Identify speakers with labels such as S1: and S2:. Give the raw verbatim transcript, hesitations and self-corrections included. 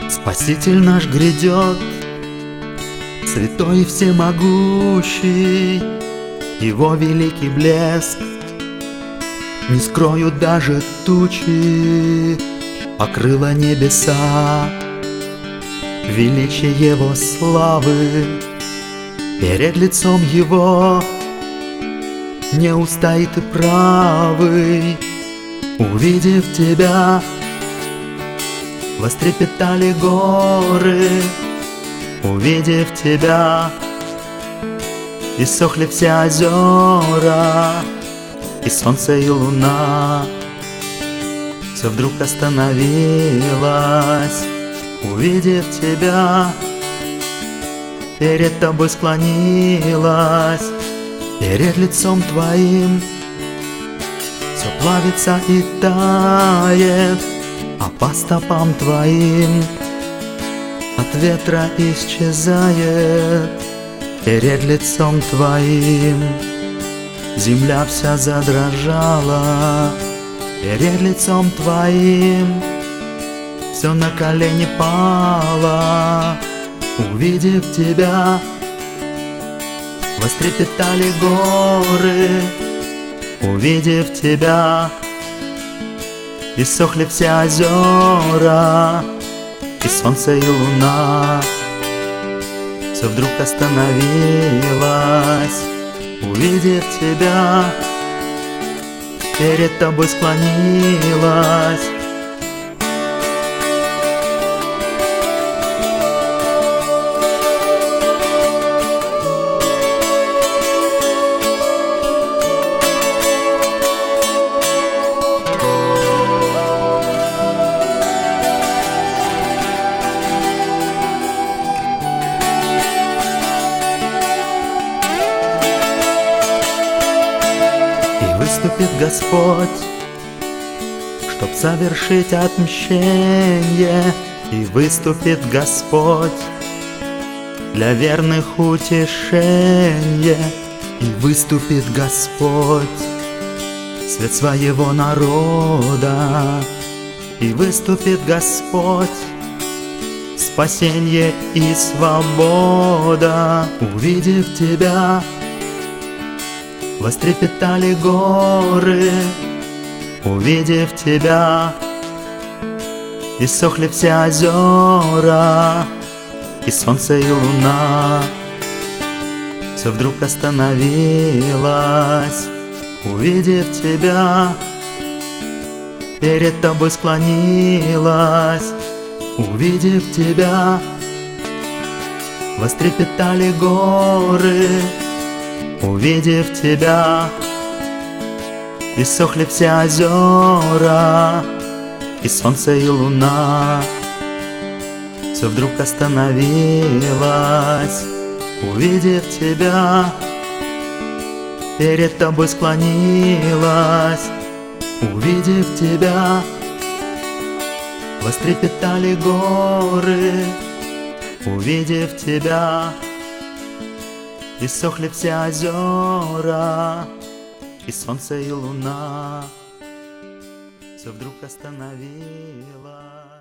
S1: Спаситель наш грядет, святой и всемогущий, Его великий блеск не скроют даже тучи, покрыло небеса величие Его славы. Перед лицом Его не устоит и правый. Увидев Тебя, вострепетали горы. Увидев Тебя, иссохли все озера, и солнце, и луна. Все вдруг остановилось. Увидев Тебя, перед Тобой склонилась. Перед лицом Твоим все плавится и тает, а по стопам Твоим от ветра исчезает. Перед лицом Твоим земля вся задрожала. Перед лицом Твоим все на колени пало. Увидев Тебя, вострепетали горы. Увидев Тебя, иссохли все озера, и солнце, и луна. Все вдруг остановилось. Увидев Тебя, перед Тобой склонилась. Выступит Господь, чтоб совершить отмщение, и выступит Господь для верных утешение, и выступит Господь свет своего народа, и выступит Господь спасение и свобода. Увидев Тебя, вострепетали горы. Увидев Тебя, иссохли все озера, и солнце, и луна. Все вдруг остановилось. Увидев Тебя, перед Тобой склонилась. Увидев Тебя, вострепетали горы. Увидев Тебя, иссохли все озера, и солнце, и луна. Все вдруг остановилось. Увидев Тебя, перед Тобой склонилась. Увидев Тебя, вострепетали горы. Увидев Тебя, иссохли все озера, и солнце, и луна. Все вдруг остановилось.